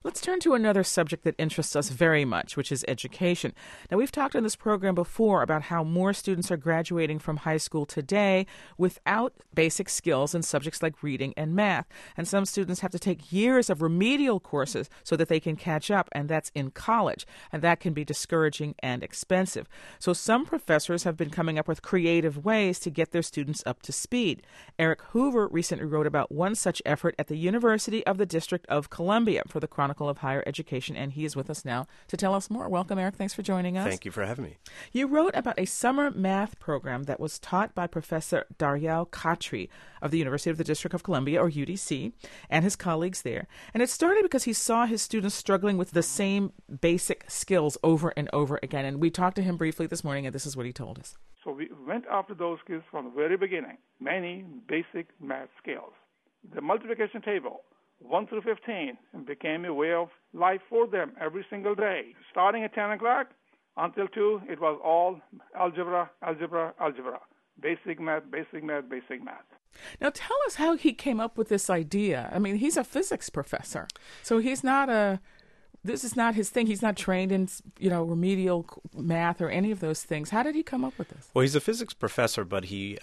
Let's turn to another subject that interests us very much, which is education. Now, we've talked on this program before about how more students are graduating from high school today without basic skills in subjects like reading and math. And some students have to take years of remedial courses so that they can catch up, and that's in college. And that can be discouraging and expensive. So some professors have been coming up with creative ways to get their students up to speed. Eric Hoover recently wrote about one such effort at the University of the District of Columbia for the Chronicle of Higher Education, and he is with us now to tell us more. Welcome, Eric. Thanks for joining us. Thank you for having me. You wrote about a summer math program that was taught by Professor Daryal Khatri of the University of the District of Columbia, or UDC, and his colleagues there. And it started because he saw his students struggling with the same basic skills over and over again. And we talked to him briefly this morning, and this is what he told us. So we went after those skills from the very beginning, many basic math skills. The multiplication table, 1 through 15, became a way of life for them every single day. Starting at 10 o'clock until 2, it was all algebra, algebra, algebra. Basic math, basic math, basic math. Now tell us how he came up with this idea. I mean, he's a physics professor, so this is not his thing. He's not trained in, remedial math or any of those things. How did he come up with this? Well, he's a physics professor, but he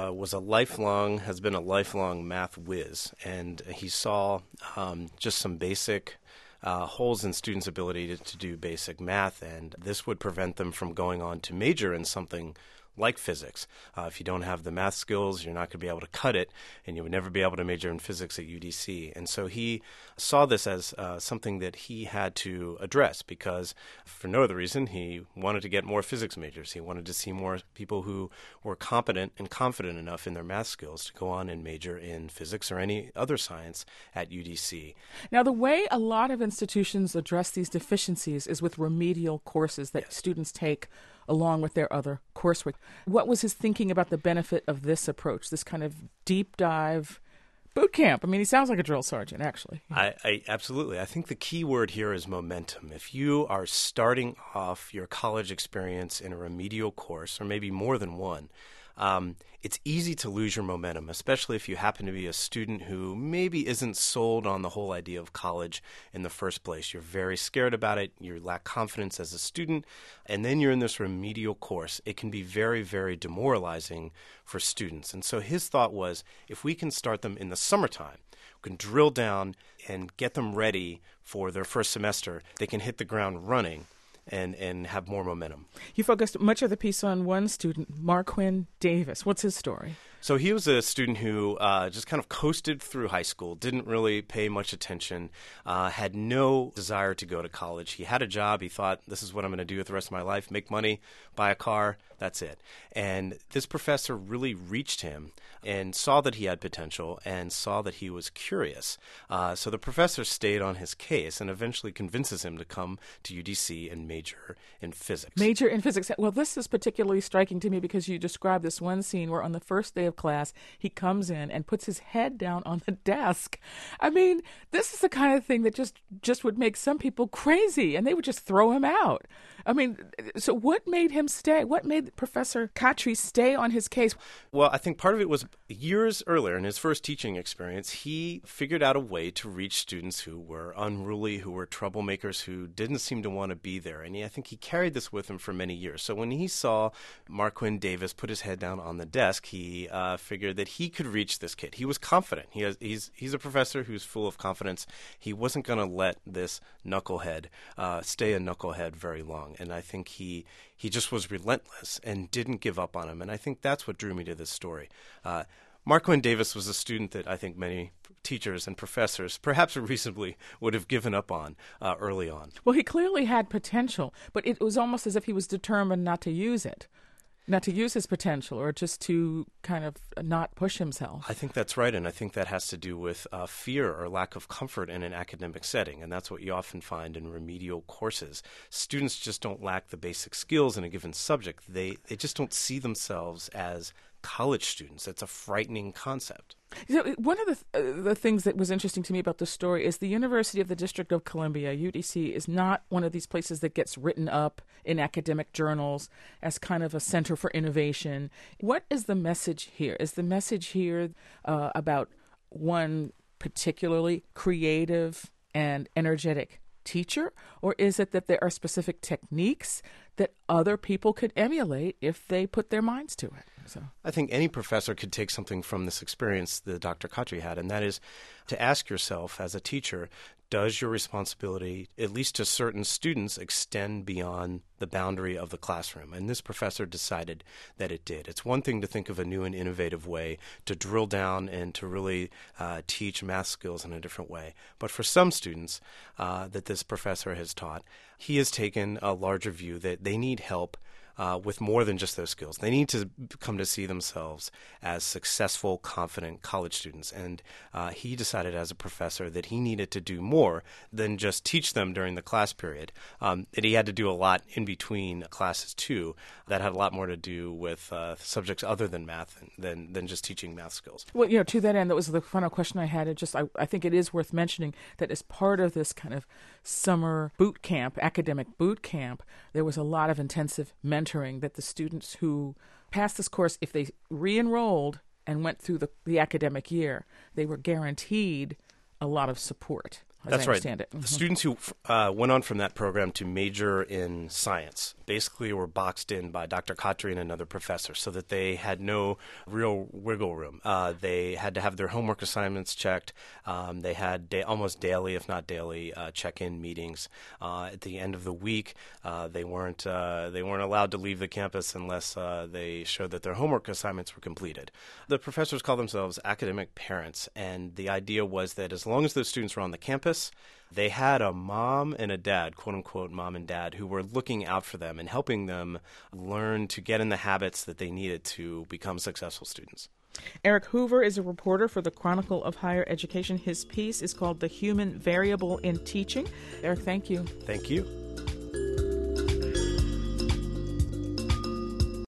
has been a lifelong math whiz, and he saw just some basic holes in students' ability to do basic math, and this would prevent them from going on to major in something like physics. If you don't have the math skills, you're not going to be able to cut it, and you would never be able to major in physics at UDC. And so he saw this as something that he had to address because, for no other reason, he wanted to get more physics majors. He wanted to see more people who were competent and confident enough in their math skills to go on and major in physics or any other science at UDC. Now, the way a lot of institutions address these deficiencies is with remedial courses that students take along with their other coursework. What was his thinking about the benefit of this approach, this kind of deep dive boot camp? I mean, he sounds like a drill sergeant, actually. I absolutely. I think the key word here is momentum. If you are starting off your college experience in a remedial course, or maybe more than one, it's easy to lose your momentum, especially if you happen to be a student who maybe isn't sold on the whole idea of college in the first place. You're very scared about it. You lack confidence as a student. And then you're in this remedial course. It can be very, very demoralizing for students. And so his thought was, if we can start them in the summertime, we can drill down and get them ready for their first semester, they can hit the ground running and have more momentum. You focused much of the piece on one student, Marquin Davis. What's his story? So he was a student who just kind of coasted through high school, didn't really pay much attention, had no desire to go to college. He had a job. He thought, this is what I'm going to do with the rest of my life, make money, buy a car, that's it. And this professor really reached him and saw that he had potential and saw that he was curious. So the professor stayed on his case and eventually convinces him to come to UDC and major in physics. Major in physics. Well, this is particularly striking to me because you described this one scene where on the first day of class, he comes in and puts his head down on the desk. I mean, this is the kind of thing that just would make some people crazy, and they would just throw him out. I mean, so what made him stay? What made Professor Khatri stay on his case? Well, I think part of it was years earlier in his first teaching experience, he figured out a way to reach students who were unruly, who were troublemakers, who didn't seem to want to be there. And I think he carried this with him for many years. So when he saw Marquin Davis put his head down on the desk, he figured that he could reach this kid. He was confident. He's a professor who's full of confidence. He wasn't going to let this knucklehead stay a knucklehead very long. And I think he just was relentless and didn't give up on him. And I think that's what drew me to this story. Marquin Davis was a student that I think many teachers and professors, perhaps reasonably, would have given up on early on. Well, he clearly had potential, but it was almost as if he was determined not to use it. Not to use his potential, or just to kind of not push himself. I think that's right, and I think that has to do with fear or lack of comfort in an academic setting, and that's what you often find in remedial courses. Students just don't lack the basic skills in a given subject. They just don't see themselves as college students. It's a frightening concept. So one of the things that was interesting to me about this story is the University of the District of Columbia, UDC, is not one of these places that gets written up in academic journals as kind of a center for innovation. What is the message here? Is the message here about one particularly creative and energetic teacher, or is it that there are specific techniques that other people could emulate if they put their minds to it? So I think any professor could take something from this experience that Dr. Khatri had, and that is to ask yourself as a teacher, does your responsibility, at least to certain students, extend beyond the boundary of the classroom? And this professor decided that it did. It's one thing to think of a new and innovative way to drill down and to really teach math skills in a different way. But for some students that this professor has taught, he has taken a larger view that they need help with more than just those skills. They need to come to see themselves as successful, confident college students. And he decided as a professor that he needed to do more than just teach them during the class period. That he had to do a lot in between classes, too, that had a lot more to do with subjects other than math than just teaching math skills. Well, to that end, that was the final question I had. I think it is worth mentioning that as part of this kind of summer boot camp, academic boot camp, there was a lot of intensive mentoring that the students who passed this course, if they re-enrolled and went through the academic year, they were guaranteed a lot of support. That's right. It. Mm-hmm. The students who went on from that program to major in science basically were boxed in by Dr. Khatri and another professor so that they had no real wiggle room. They had to have their homework assignments checked. They had almost daily, if not daily, check-in meetings. At the end of the week, they weren't allowed to leave the campus unless they showed that their homework assignments were completed. The professors call themselves academic parents, and the idea was that as long as those students were on the campus, they had a mom and a dad, quote-unquote mom and dad, who were looking out for them and helping them learn to get in the habits that they needed to become successful students. Eric Hoover is a reporter for the Chronicle of Higher Education. His piece is called The Human Variable in Teaching. Eric, thank you. Thank you.